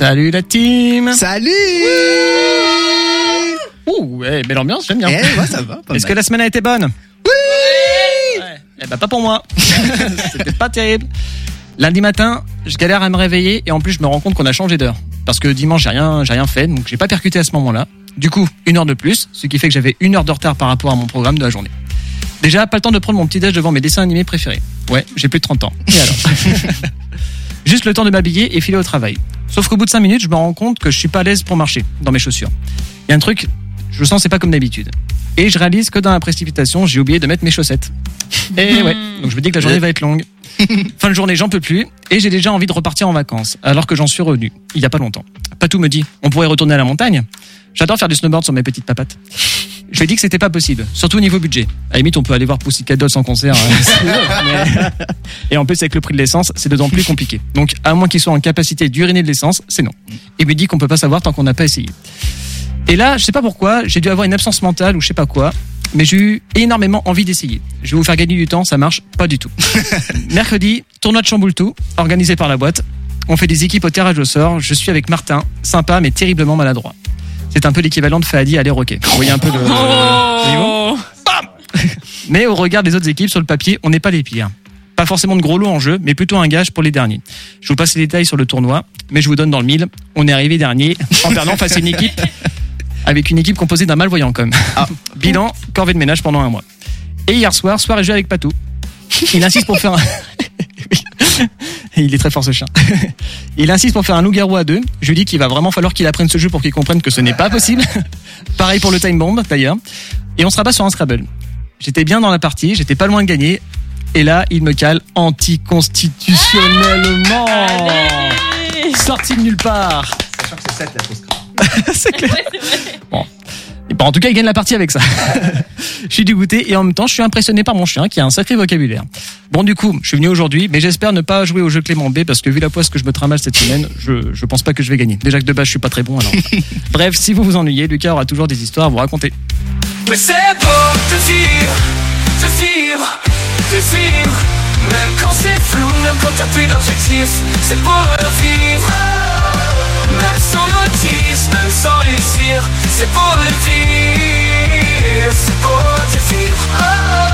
Salut la team. Salut. Ouh, ouais, belle ambiance, j'aime bien. Ouais, ça va. Est-ce que la semaine a été bonne? Oui. Ouais. Eh ben pas pour moi. C'était pas terrible. Lundi matin, je galère à me réveiller et en plus je me rends compte qu'on a changé d'heure. Parce que dimanche j'ai rien fait, donc j'ai pas percuté à ce moment-là. Du coup, 1 heure de plus, ce qui fait que j'avais 1 heure de retard par rapport à mon programme de la journée. Déjà, pas le temps de prendre mon petit déj devant mes dessins animés préférés. Ouais, j'ai plus de 30 ans. Et alors? Juste le temps de m'habiller et filer au travail. Sauf qu'au bout de 5 minutes, je me rends compte que je suis pas à l'aise pour marcher dans mes chaussures. Il y a un truc, je le sens, c'est pas comme d'habitude. Et je réalise que dans la précipitation, j'ai oublié de mettre mes chaussettes. Et ouais, donc je me dis que la journée va être longue. Fin de journée, j'en peux plus et j'ai déjà envie de repartir en vacances alors que j'en suis revenu il y a pas longtemps. Patou me dit, on pourrait retourner à la montagne. J'adore faire du snowboard sur mes petites papates. Je lui ai dit que c'était pas possible, surtout au niveau budget. À la limite, on peut aller voir Pussycat Dolls en concert. Et en plus, avec le prix de l'essence, c'est d'autant plus compliqué. Donc, à moins qu'il soit en capacité d'uriner de l'essence, c'est non. Il me dit qu'on peut pas savoir tant qu'on n'a pas essayé. Et là, je sais pas pourquoi, j'ai dû avoir une absence mentale ou je sais pas quoi, mais j'ai eu énormément envie d'essayer. Je vais vous faire gagner du temps, ça marche pas du tout. Mercredi, tournoi de Chamboultou, organisé par la boîte. On fait des équipes au tirage au sort. Je suis avec Martin, sympa mais terriblement maladroit. C'est un peu l'équivalent de Fahadi à l'Air-Hockey. Vous voyez un peu le niveau. Bam. Mais au regard des autres équipes sur le papier, on n'est pas les pires. Pas forcément de gros lots en jeu, mais plutôt un gage pour les derniers. Je vous passe les détails sur le tournoi, mais je vous donne dans le mille. On est arrivé dernier en perdant face à une équipe avec une équipe composée d'un malvoyant comme. Bilan, corvée de ménage pendant 1 mois. Et hier soir et jeu avec Patou. Il insiste pour faire un... Il est très fort ce chien. Il insiste pour faire un loup-garou à 2. Je lui dis qu'il va vraiment falloir qu'il apprenne ce jeu pour qu'il comprenne que ce n'est pas possible. Pareil pour le time bomb d'ailleurs. Et on se rabat sur un Scrabble. J'étais bien dans la partie, j'étais pas loin de gagner. Et là, il me cale anticonstitutionnellement. Sorti de nulle part. Sachant que c'est 7 la fausse crainte. C'est clair. Ouais, c'est vrai. Bon. Et en tout cas, il gagne la partie avec ça. Je suis dégoûté et en même temps, je suis impressionné par mon chien qui a un sacré vocabulaire. Bon, du coup, je suis venu aujourd'hui, mais j'espère ne pas jouer au jeu Clément B parce que vu la poisse que je me trimballe cette semaine, je pense pas que je vais gagner. Déjà que de base, je suis pas très bon alors. Bref, si vous vous ennuyez, Lucas aura toujours des histoires à vous raconter. Mais c'est pour te vivre, même quand c'est flou, même quand t'as plus d'objectif, c'est pour le vivre. Même sans notice, même sans réussir, c'est pour le vivre, c'est pour te vivre.